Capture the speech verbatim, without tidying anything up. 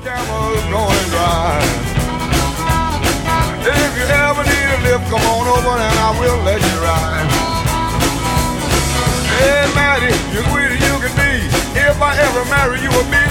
Camel's going dry. If you ever need a lift, come on over and I will let you ride. Hey, Maddie, you're sweet as you can be. If I ever marry you, will be